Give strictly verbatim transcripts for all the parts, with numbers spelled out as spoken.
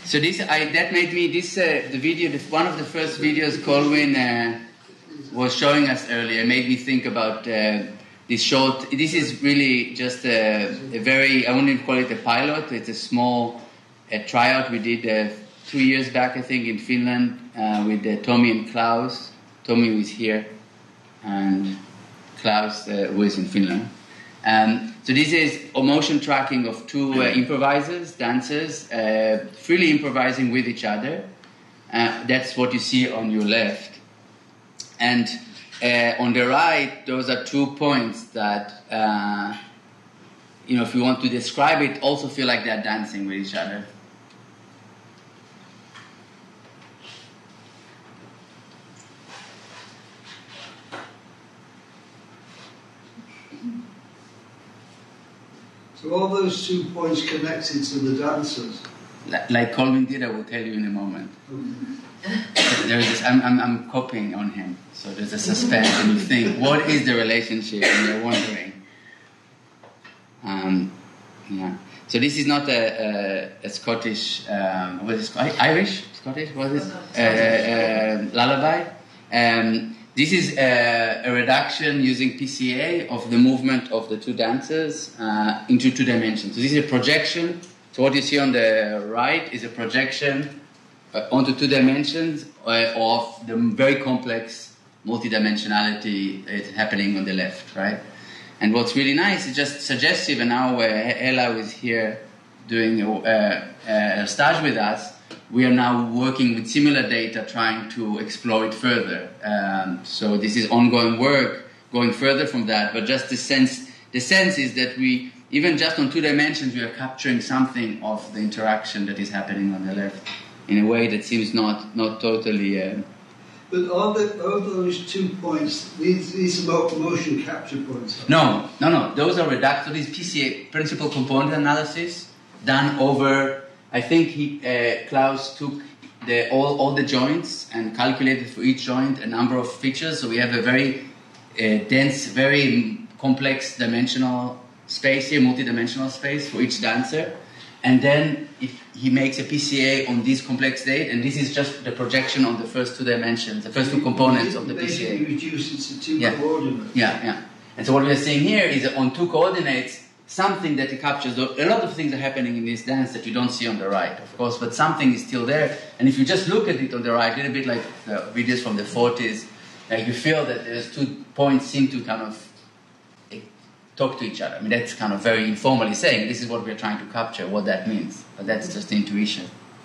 So this, I, that made me, this, uh, the video, the, one of the first videos Colwyn uh, was showing us earlier made me think about uh, this short, this is really just a, a very, I wouldn't even call it a pilot, it's a small a tryout we did uh, two years back, I think, in Finland uh, with uh, Tommy and Klaus. Tommy was here, and Klaus uh, was in Finland. Um, so this is a motion tracking of two uh, improvisers, dancers, uh, freely improvising with each other. Uh, that's what you see on your left. And uh, on the right, those are two points that, uh, you know, if you want to describe it, also feel like they're dancing with each other. So all those two points connected to the dancers? Like Colwyn did, I will tell you in a moment. Okay. There's this, I'm, I'm, I'm copying on him, so there's a suspense, and you think, what is the relationship? And you're wondering. Um, yeah. So this is not a, a, a Scottish, um, what is it, Irish? Scottish? What is it? Uh, uh, lullaby. Um, This is a, a reduction using P C A of the movement of the two dancers uh, into two dimensions. So this is a projection. So what you see on the right is a projection uh, onto two dimensions uh, of the very complex multidimensionality that's happening on the left, right? And what's really nice is just suggestive, and now uh, Ella is here doing a, a, a stage with us. We are now working with similar data, trying to explore it further. Um, so this is ongoing work, going further from that. But just the sense, the sense is that we, even just on two dimensions, we are capturing something of the interaction that is happening on the left in a way that seems not not totally. Uh, but are, the, are those two points? These these are motion capture points. No, no, no. Those are reduced. So this P C A, principal component analysis, done over. I think he, uh, Klaus took the, all, all the joints and calculated for each joint a number of features. So we have a very uh, dense, very complex dimensional space here, multi-dimensional space for each dancer. And then if he makes a P C A on this complex date, and this is just the projection on the first two dimensions, the first two components of the P C A. Basically reduce it to two yeah. coordinates. Yeah, yeah. And so what we are seeing here is on two coordinates, something that it captures. A lot of things are happening in this dance that you don't see on the right, of course, but something is still there. And if you just look at it on the right, a little bit like the videos from the forties, like you feel that there's two points seem to kind of talk to each other. I mean, that's kind of very informally saying this is what we're trying to capture, what that means. But that's just intuition.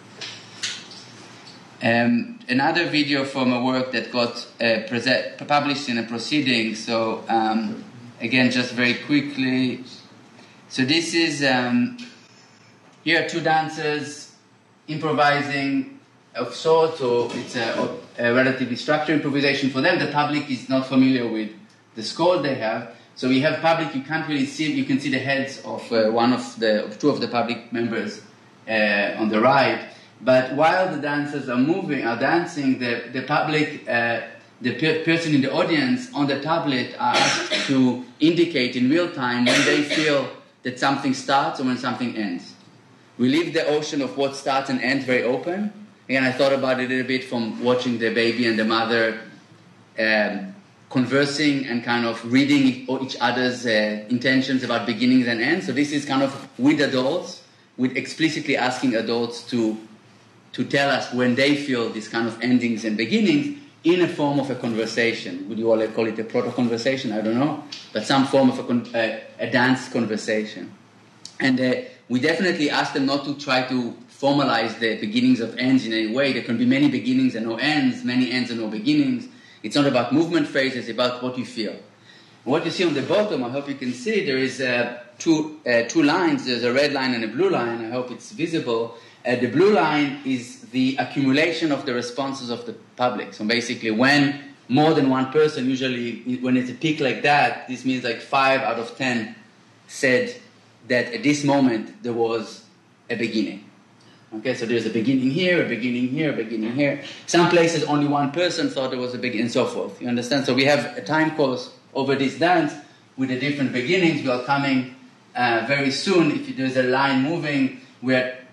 Um, another video from a work that got uh, present, published in a proceeding. So um, again, just very quickly. So this is, um, here are two dancers improvising of sorts, or it's a, a relatively structured improvisation for them. The public is not familiar with the score they have. So we have public, you can't really see, you can see the heads of uh, one of the, of two of the public members uh, on the right. But while the dancers are moving, are dancing, the, the public, uh, the per- person in the audience on the tablet are asked to indicate in real time when they feel that something starts or when something ends. We leave the ocean of what starts and ends very open. Again, I thought about it a little bit from watching the baby and the mother um, conversing and kind of reading each other's uh, intentions about beginnings and ends. So this is kind of with adults, with explicitly asking adults to, to tell us when they feel these kind of endings and beginnings in a form of a conversation. Would you all call it a proto-conversation? I don't know. But some form of a, con- uh, a dance conversation. And uh, we definitely ask them not to try to formalize the beginnings of ends in any way. There can be many beginnings and no ends, many ends and no beginnings. It's not about movement phrases, it's about what you feel. What you see on the bottom, I hope you can see, there is uh, two, uh, two lines. There's a red line and a blue line. I hope it's visible. Uh, the blue line is the accumulation of the responses of the public. So basically when more than one person, usually when it's a peak like that, this means like five out of ten said that at this moment there was a beginning. Okay, so there's a beginning here, a beginning here, a beginning here. Some places only one person thought there was a beginning, and so forth. You understand? So we have a time course over this dance with the different beginnings. We are coming uh, very soon. If there's a line moving, we're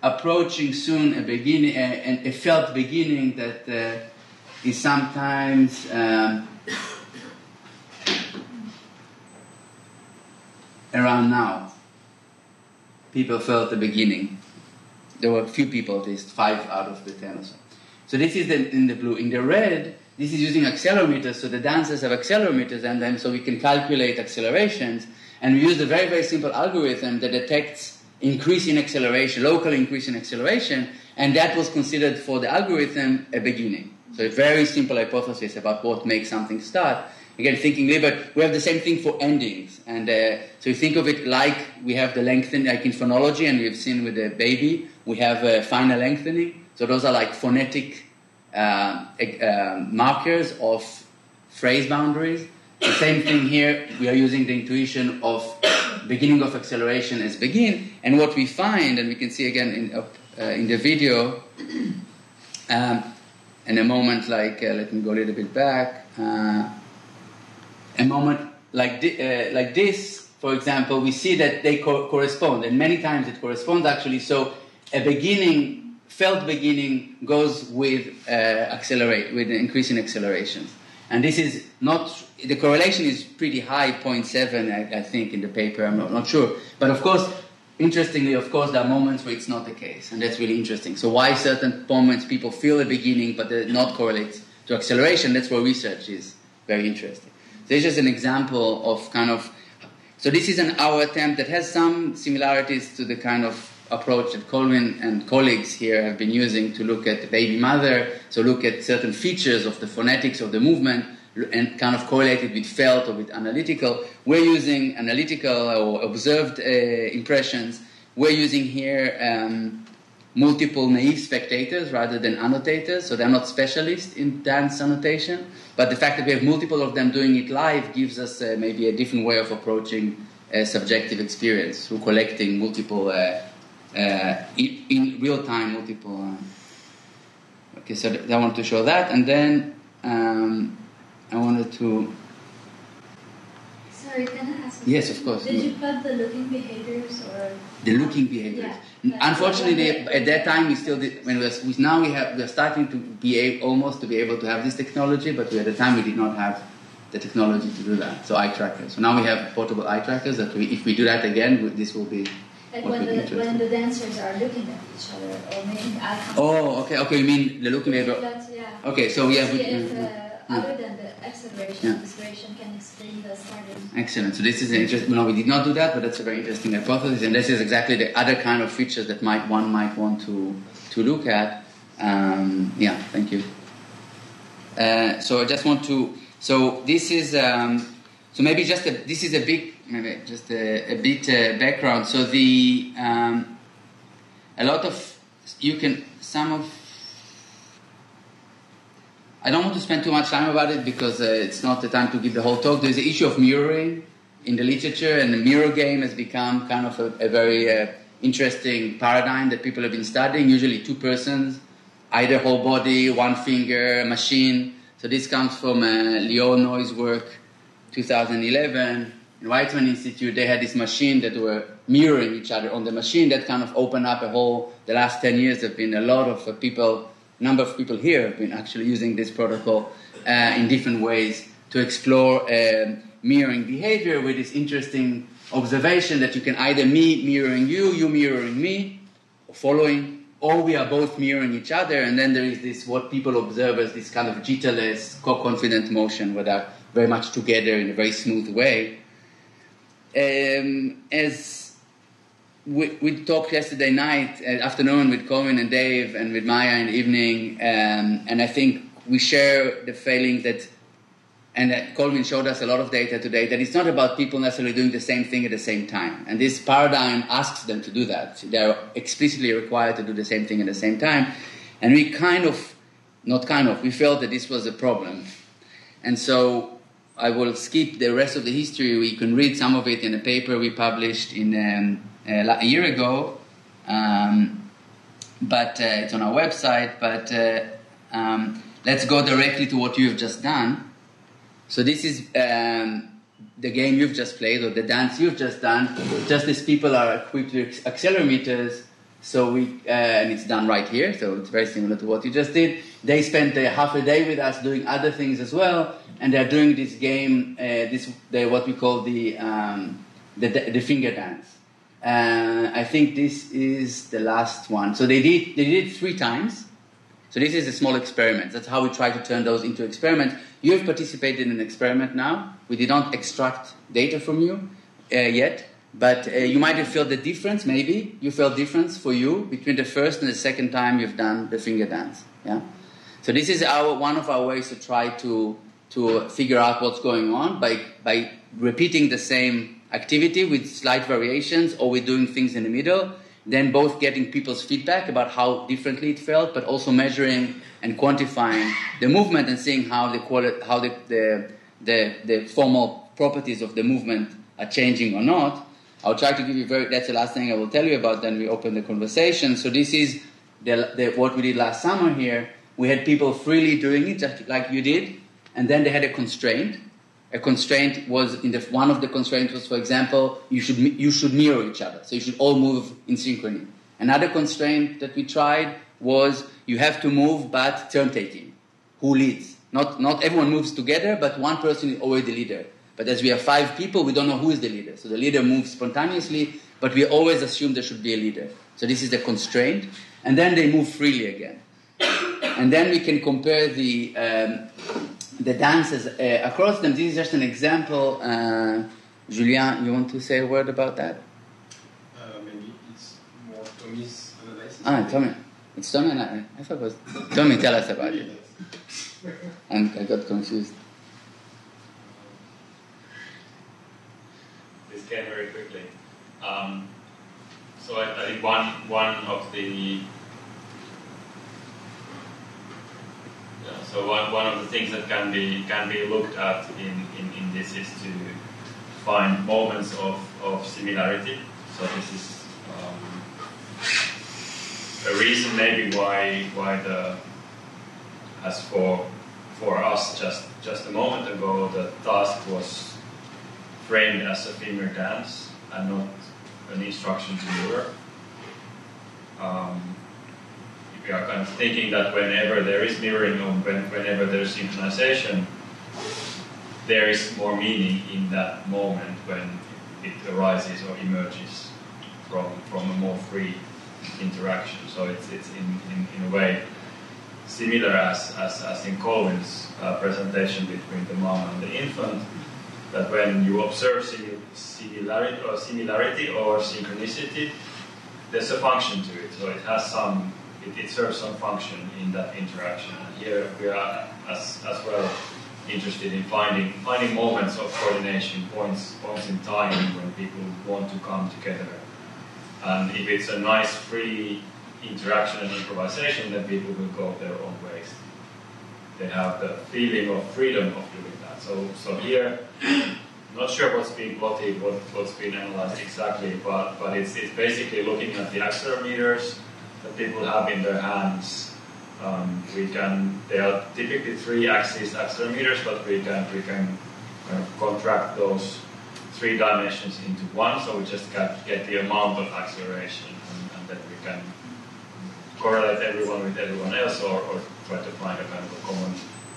approaching soon a beginning, a, a felt beginning that uh, is sometimes um, around now. People felt the beginning. There were a few people, at least five out of the ten or so. So this is the, in the blue. In the red, this is using accelerometers, so the dancers have accelerometers and then so we can calculate accelerations, and we use a very, very simple algorithm that detects increase in acceleration, local increase in acceleration, and that was considered for the algorithm a beginning. So a very simple hypothesis about what makes something start. Again, thinking later, we have the same thing for endings. And uh, so you think of it like we have the lengthening, like in phonology, and we've seen with the baby, we have uh, final lengthening. So those are like phonetic uh, uh, markers of phrase boundaries. The same thing here, we are using the intuition of beginning of acceleration as begin. And what we find, and we can see again in, uh, in the video, um, in a moment like, uh, let me go a little bit back, uh, a moment like, di- uh, like this, for example, we see that they co- correspond, and many times it corresponds actually. So a beginning, felt beginning, goes with uh, accelerate, with an increase in accelerations. And this is not, the correlation is pretty high, zero point seven, I, I think, in the paper, I'm not, not sure. But of course, interestingly, of course, there are moments where it's not the case, and that's really interesting. So why certain moments people feel a beginning, but they're not correlate to acceleration, that's where research is very interesting. So this is an example of kind of, so this is an our attempt that has some similarities to the kind of approach that Colvin and colleagues here have been using to look at the baby mother, so look at certain features of the phonetics of the movement and kind of correlate it with felt or with analytical. We're using analytical or observed uh, impressions. We're using here um, multiple naive spectators rather than annotators, so they're not specialists in dance annotation, but the fact that we have multiple of them doing it live gives us uh, maybe a different way of approaching a subjective experience through collecting multiple, uh, uh, in, in real time, multiple. Uh, okay, so th- I want to show that, and then um, I wanted to. Sorry, can I ask? Yes, of course. Did you plot the looking behaviors or? The looking behaviors. Yeah. Unfortunately, at that time we still did. When we was, we, now we have we are starting to be able, almost to be able to have this technology, but we, at the time we did not have the technology to do that. So eye trackers. So now we have portable eye trackers that we, if we do that again, this will be. Like what when would be the when the dancers are looking at each other or making eye contact. Oh, okay, okay. You mean the looking behavior? That's, yeah. Okay, so we have. See We, if, uh, yeah. Other than the acceleration, Yeah. acceleration can explain the starting. Excellent. So this is an interesting. No, we did not do that, but that's a very interesting hypothesis, and this is exactly the other kind of features that might one might want to to look at. Um, yeah, thank you. Uh, so I just want to. So this is. Um, so maybe just a, this is a big, maybe just a, a bit uh, background. So the um, a lot of you can some of. I don't want to spend too much time about it because uh, it's not the time to give the whole talk. There's the issue of mirroring in the literature, and the mirror game has become kind of a, a very uh, interesting paradigm that people have been studying. Usually two persons, either whole body, one finger, machine. So this comes from uh, Leo Noy's work, two thousand eleven. In Weizmann Institute, they had this machine that were mirroring each other on the machine. That kind of opened up a whole, the last ten years there have been a lot of uh, people number of people here have been actually using this protocol uh, in different ways to explore uh, mirroring behavior with this interesting observation that you can either me mirroring you, you mirroring me, or following, or we are both mirroring each other, and then there is this, what people observe as this kind of jitterless, co-confident motion where they're very much together in a very smooth way. Um, as We, we talked yesterday night, uh, afternoon with Colin and Dave and with Maya in the evening, um, and I think we share the feeling that, and that Colin showed us a lot of data today, that it's not about people necessarily doing the same thing at the same time. And this paradigm asks them to do that. They're explicitly required to do the same thing at the same time. And we kind of, not kind of, we felt that this was a problem. And so I will skip the rest of the history. We can read some of it in a paper we published in... Um, Uh, a year ago, um, but uh, it's on our website, but uh, um, let's go directly to what you've just done. So this is um, the game you've just played, or the dance you've just done. Just as people are equipped with accelerometers, So we, uh, and it's done right here, so it's very similar to what you just did. They spent uh, half a day with us doing other things as well, and they're doing this game, uh, this the, what we call the, um, the the finger dance. Uh, I think this is the last one. So they did they did it three times. So this is a small experiment. That's how we try to turn those into experiments. You have participated in an experiment now. We did not extract data from you uh, yet. But uh, you might have felt the difference, maybe. You felt difference for you between the first and the second time you've done the finger dance. Yeah. So this is our one of our ways to try to to figure out what's going on by by repeating the same activity with slight variations, or with doing things in the middle. Then both getting people's feedback about how differently it felt, but also measuring and quantifying the movement and seeing how the quali- how the the, the the formal properties of the movement are changing or not. I'll try to give you very, that's the last thing I will tell you about, then we open the conversation. So this is the, the, what we did last summer here. We had people freely doing it, just like you did, and then they had a constraint. A constraint was, in the, one of the constraints was, for example, you should, you should mirror each other, so you should all move in synchrony. Another constraint that we tried was, you have to move, but turn-taking. Who leads? Not, not everyone moves together, but one person is always the leader. But as we have five people, we don't know who is the leader. So the leader moves spontaneously, but we always assume there should be a leader. So this is the constraint. And then they move freely again. And then we can compare the um, the dances uh, across them. This is just an example. Uh, Julien, you want to say a word about that? Uh, maybe it's more Tommy's analysis. Ah, Tommy. It's Tommy and I. I thought it was... Tommy, tell us about it. And I got confused. This came very quickly. Um, so I, I think one one of the yeah, so one, one of the things that can be can be looked at in, in, in this is to find moments of, of similarity. So this is um, a reason maybe why why the as for for us just just a moment ago the task was framed as a finger dance and not an instruction to mirror. Um, we are kind of thinking that whenever there is mirroring or when, whenever there is synchronization, there is more meaning in that moment when it arises or emerges from from a more free interaction. So it's it's in, in, in a way similar as, as, as in Colvin's uh, presentation between the mom and the infant, that when you observe similarity or similarity or synchronicity, there's a function to it. So it has some, it, it serves some function in that interaction. And here we are as as well interested in finding finding moments of coordination, points points in time when people want to come together. And if it's a nice free interaction and improvisation, then people will go their own ways. They have the feeling of freedom of doing that. So, so here, not sure what's being plotted, what, what's being analyzed exactly, but, but it's, it's basically looking at the accelerometers that people have in their hands. Um, we can, they are typically three axis accelerometers, but we can, we can kind of contract those three dimensions into one, so we just get, get the amount of acceleration, and, and then we can correlate everyone with everyone else, or, or try to find a kind of a common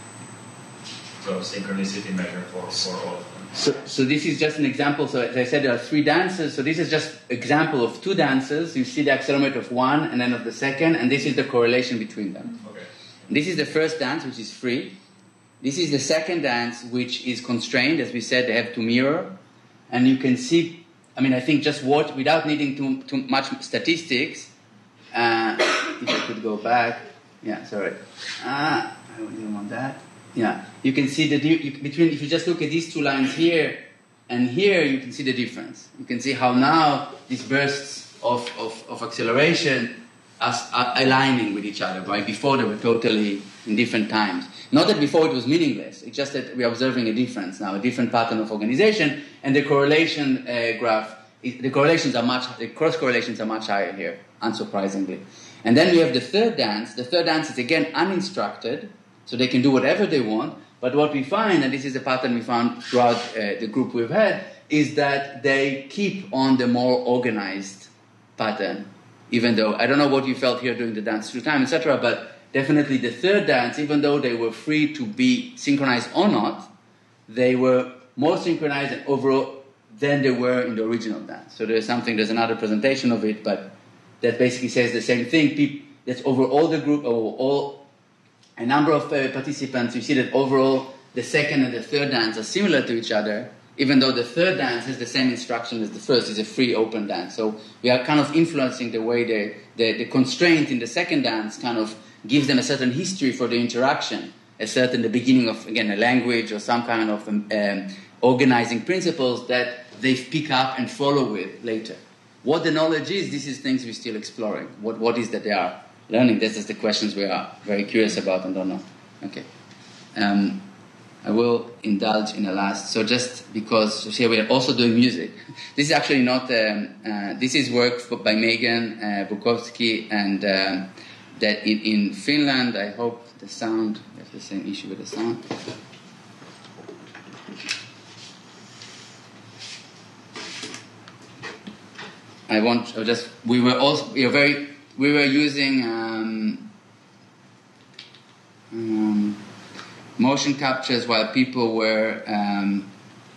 sort of synchronicity measure for, for all of them. So, so this is just an example. So as I said, there are three dances. So this is just example of two dances. You see the accelerometer of one and then of the second, and this is the correlation between them. Okay. This is the first dance, which is free. This is the second dance, which is constrained. As we said, they have to mirror. And you can see, I mean, I think just what, without needing too, too much statistics, uh, if I could go back. Yeah, sorry. Ah, I didn't want that. Yeah, you can see the di- you, between, if you just look at these two lines here and here, you can see the difference. You can see how now these bursts of, of, of acceleration are, are aligning with each other, right? Before they were totally in different times. Not that before it was meaningless, it's just that we're observing a difference now, a different pattern of organization, and the correlation uh, graph, the correlations are much, the cross correlations are much higher here, unsurprisingly. And then we have the third dance. The third dance is again uninstructed, so they can do whatever they want. But what we find, and this is a pattern we found throughout uh, the group we've had, is that they keep on the more organized pattern even though, I don't know what you felt here during the dance through time, et cetera, but definitely the third dance, even though they were free to be synchronized or not, they were more synchronized and overall than they were in the original dance. So there's something, there's another presentation of it, but that basically says the same thing. People, that's over all the group, or all, a number of uh, participants, you see that overall the second and the third dance are similar to each other, even though the third dance has the same instruction as the first. It's a free open dance. So we are kind of influencing the way they, the, the constraint in the second dance kind of gives them a certain history for the interaction, a certain, the beginning of, again, a language or some kind of um, um, organizing principles that they pick up and follow with later. What the knowledge is, this is things we're still exploring. What, what is that they are learning? This is the questions we are very curious about and don't know. Okay. Um, I will indulge in a last, so just because here we are also doing music. This is actually not, um, uh, this is work for, by Megan uh, Bukovsky, and um, that in, in Finland, I hope the sound, we have the same issue with the sound. I want, I just, we were also, we were very, we were using um, um, motion captures while people were um,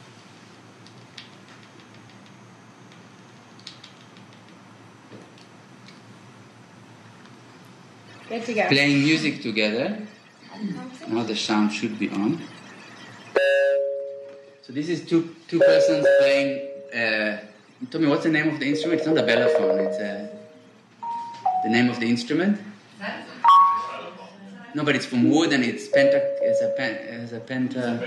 Good to go. playing music together. Now the sound should be on. So this is two two persons playing. Uh, tell me, what's the name of the instrument? It's not a bellophone. It's uh, the name of the instrument. No, but it's from wood and it's penta. It's a pen. It's a penta.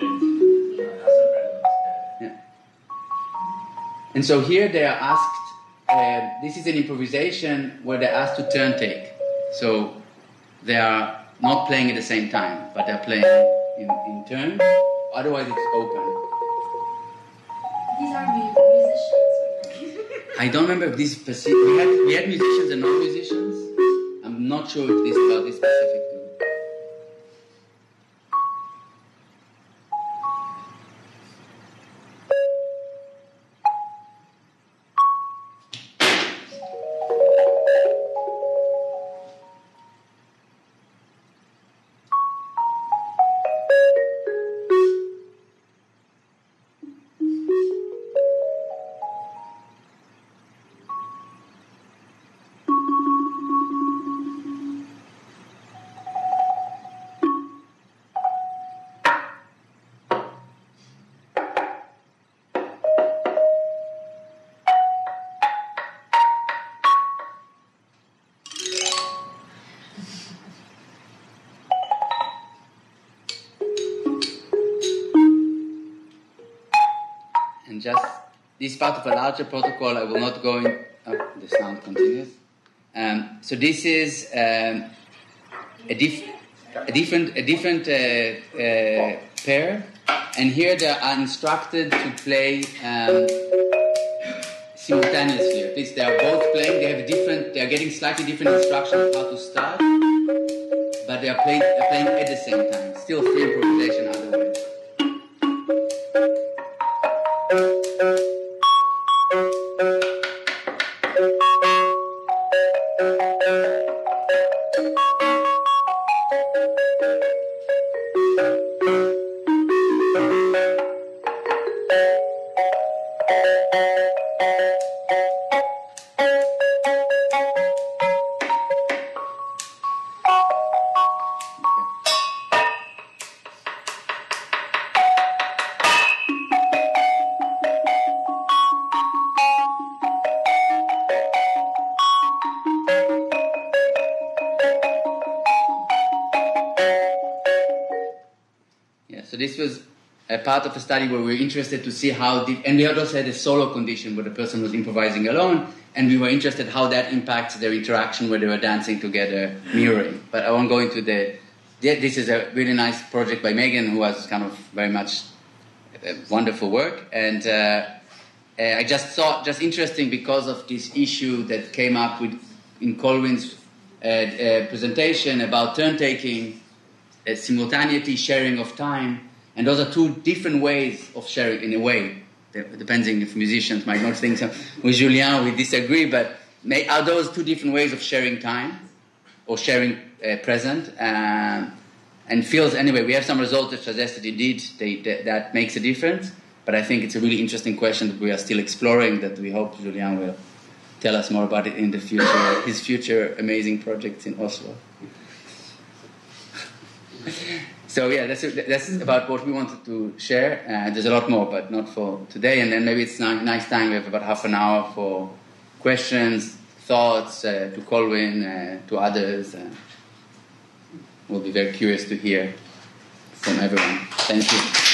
Yeah. And so here they are asked. Uh, this is an improvisation where they're asked to turn take. So they are not playing at the same time, but they're playing in, in turn. Otherwise, it's open. These are mu- musicians? I don't remember if this specific. We had, we had musicians and non-musicians. I'm not sure if this is about this specific thing. Just this part of a larger protocol, I will not go in. Oh, the sound continues. Um, so this is um, a, dif- a different, a different uh, uh, pair, and here they are instructed to play um, simultaneously. At least they are both playing. They have different. They are getting slightly different instructions how to start, but they are playing, they're playing at the same time. Still free improvisation otherwise. This was a part of a study where we were interested to see how, the, and we also had a solo condition where the person was improvising alone, and we were interested how that impacts their interaction where they were dancing together, mirroring. But I won't go into the, this is a really nice project by Megan, who has kind of very much uh, wonderful work, and uh, uh, I just thought, just interesting because of this issue that came up with in Colwyn's uh, uh, presentation about turn-taking, uh, simultaneity, sharing of time. And those are two different ways of sharing, in a way, depending if musicians might not think so. With Julien, we disagree, but may, are those two different ways of sharing time or sharing uh, present? Um, and feels, anyway, we have some results that suggest that indeed they, that, that makes a difference. But I think it's a really interesting question that we are still exploring, that we hope Julian will tell us more about it in the future, his future amazing projects in Oslo. So yeah, that's, that's about what we wanted to share. Uh, there's a lot more, but not for today. And then maybe it's a nice time, we have about half an hour for questions, thoughts, uh, to Colwyn, uh, to others. Uh, we'll be very curious to hear from everyone. Thank you.